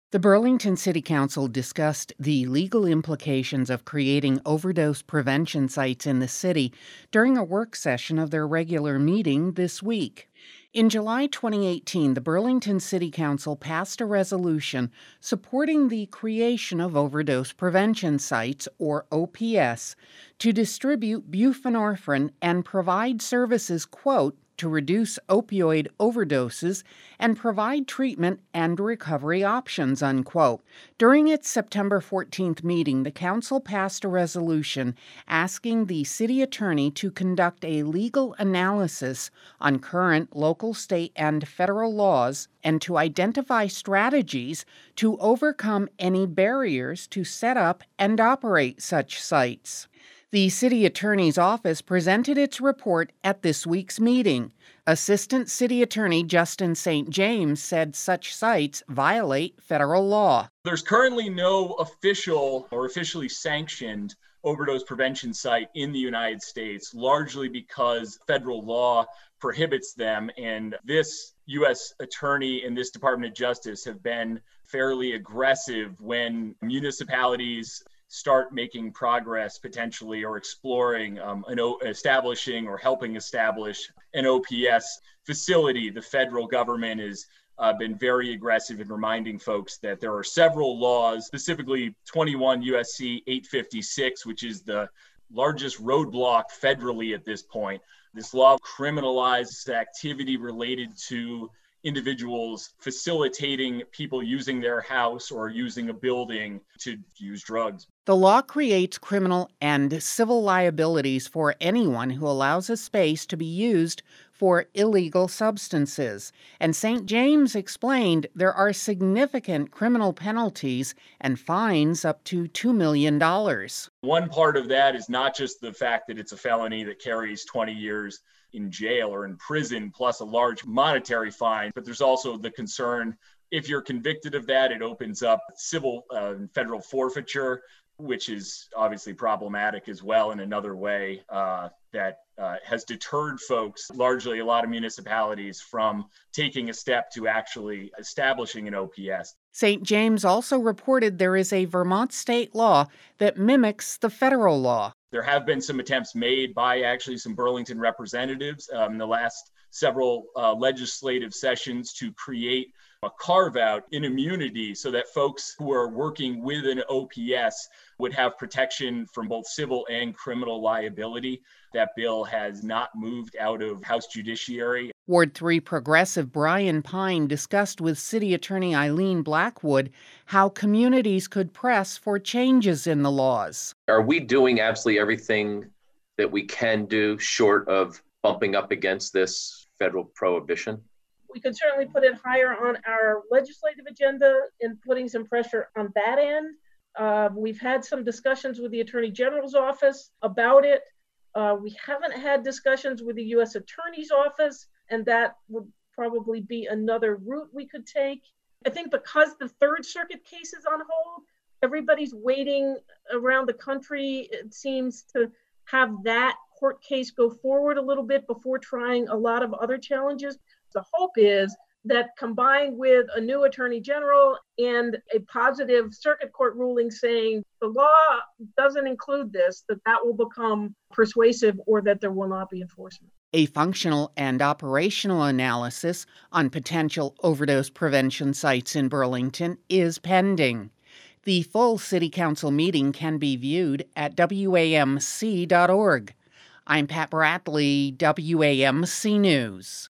The Burlington City Council discussed the legal implications of creating overdose prevention sites in the city during a work session of their regular meeting this week. In July 2018, the Burlington City Council passed a resolution supporting the creation of overdose prevention sites, or OPS, to distribute buprenorphine and provide services, quote, to reduce opioid overdoses and provide treatment and recovery options, unquote. During its September 14th meeting, the council passed a resolution asking the city attorney to conduct a legal analysis on current local, state, and federal laws and to identify strategies to overcome any barriers to set up and operate such sites. The city attorney's office presented its report at this week's meeting. Assistant City Attorney Justin St. James said such sites violate federal law. There's currently no official or officially sanctioned overdose prevention site in the United States, largely because federal law prohibits them. And this U.S. attorney and this Department of Justice have been fairly aggressive when municipalities start making progress potentially or exploring establishing or helping establish an OPS facility. The federal government has been very aggressive in reminding folks that there are several laws, specifically 21 USC 856, which is the largest roadblock federally at this point. This law criminalizes activity related to individuals facilitating people using their house or using a building to use drugs. The law creates criminal and civil liabilities for anyone who allows a space to be used for illegal substances. And St. James explained there are significant criminal penalties and fines up to $2 million. One part of that is not just the fact that it's a felony that carries 20 years in jail or in prison, plus a large monetary fine, but there's also the concern if you're convicted of that, it opens up civil and federal forfeiture, which is obviously problematic as well in another way that has deterred folks, largely a lot of municipalities, from taking a step to actually establishing an OPS. St. James also reported there is a Vermont state law that mimics the federal law. There have been some attempts made by actually some Burlington representatives in the last several legislative sessions to create a carve-out in immunity so that folks who are working with an OPS would have protection from both civil and criminal liability. That bill has not moved out of House Judiciary. Ward 3 progressive Brian Pine discussed with City Attorney Eileen Blackwood how communities could press for changes in the laws. Are we doing absolutely everything that we can do short of bumping up against this federal prohibition? We could certainly put it higher on our legislative agenda in putting some pressure on that end. We've had some discussions with the Attorney General's office about it. We haven't had discussions with the U.S. Attorney's office, and that would probably be another route we could take. I think because the Third Circuit case is on hold, everybody's waiting around the country, it seems, to have that court case go forward a little bit before trying a lot of other challenges. The hope is that combined with a new attorney general and a positive circuit court ruling saying the law doesn't include this, that will become persuasive or that there will not be enforcement. A functional and operational analysis on potential overdose prevention sites in Burlington is pending. The full City Council meeting can be viewed at WAMC.org. I'm Pat Bradley, WAMC News.